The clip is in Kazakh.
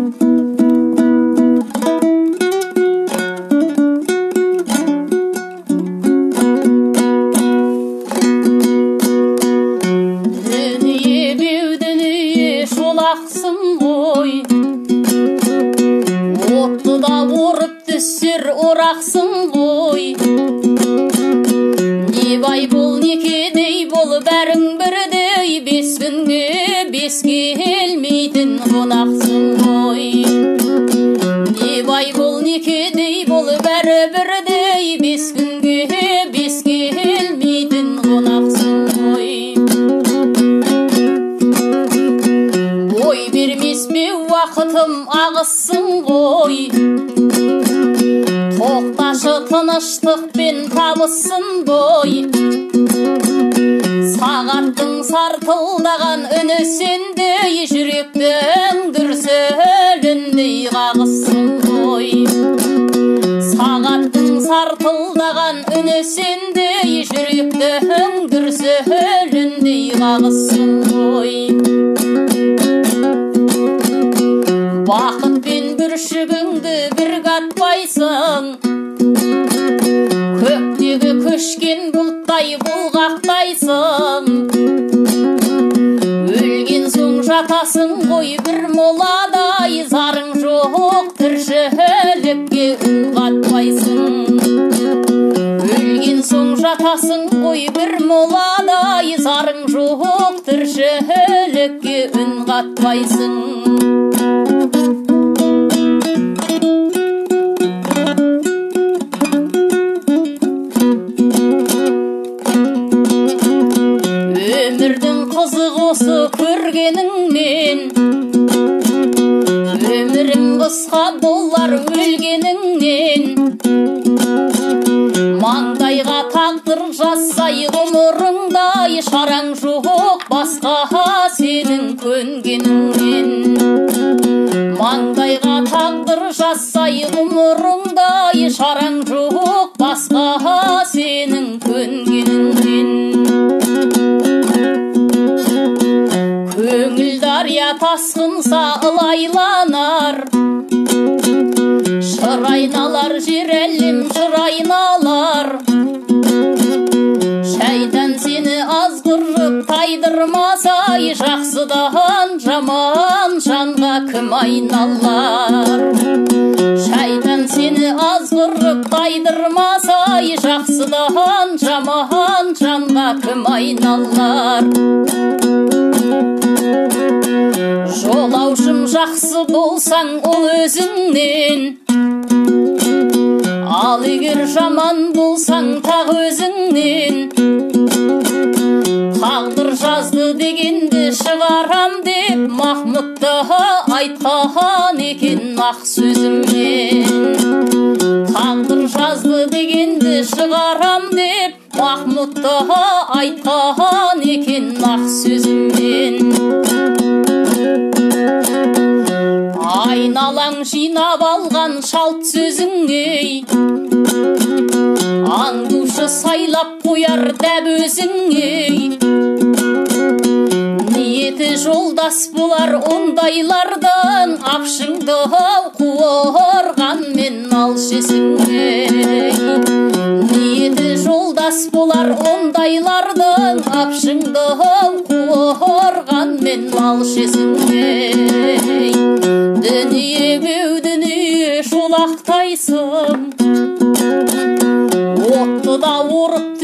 Оттыда орып түсер орақсың ғой. Не бай бол, не кедей бол, бәрің бірдей, бес күнге бес келмейтін қонақсың ғой. Не бай бол, не кедей бол, бәрі бірдей, бес күнге бес келмейтін қонақсың ғой. Ой бермес пе уақытым ағыссың ғой. Тоқташы тыныштықпен табыссын ғой. Сағаттың сартылдаған үні сендей, жүректің дүрсіліндей қағыссын ғой. Сағаттың сартылдаған үні сендей, жүректің дүрсіліндей қағыссын ғой. Бақытпен бүршігіңді бір қатпайсың, көктегі көшкен бұлттай бұлғақтайсың. Өлген соң жатасың ғой бір моладай, зарың жоқ тіршілікке үн қатпайсың. Өлген соң жатасың ғой бір моладай, зарың жоқ тіршілікке үн қатпайсың. Өмірдің қызық осы көргеніңнен, өмірің қысқа болар өлгеніңнен. Маңдайға тағдыр жазсай ғұмырыңдай, шараң жоқ басқа сенің көнгеніңнен. Маңдайға тағдыр жазсай ғұмырыңдай, шараң жоқ басқа сенің көнгеніңнен. Көңіл дария тасқынса ылайланар, шыр айналар жер әлем жыр айналар. Шайтан сені азғырып тайдырмаса, жақсыдан жаман жанға кім айналар? Шайтан сені азғырып тайдырмаса, жақсыдан жаман жанға кім айналар? Жолаушым жақсы болсаң ол өзіңнен, ал егер жаман болсаң тақ өзіңнен. Тағдыр жазды дегенді шығарам деп, Махмұтты айтқан екен ақ сөзіммен. Тағдыр жазды дегенді шығарам деп, Махмұтты айтқан екен ақ сөзіммен. Айналаң жинап алған шалт сөзіңей, аңдушы сайлап қояр дәп өзіңей. Ниеті жолдас болар ондайлардан, апшыңды қуырғанмен алшы есіңей. Ниеті жолдас болар ондайлардан, апшыңды қуырғанмен алшы есіңей. Дүние беу дүние шолақтайсың, оттыда орып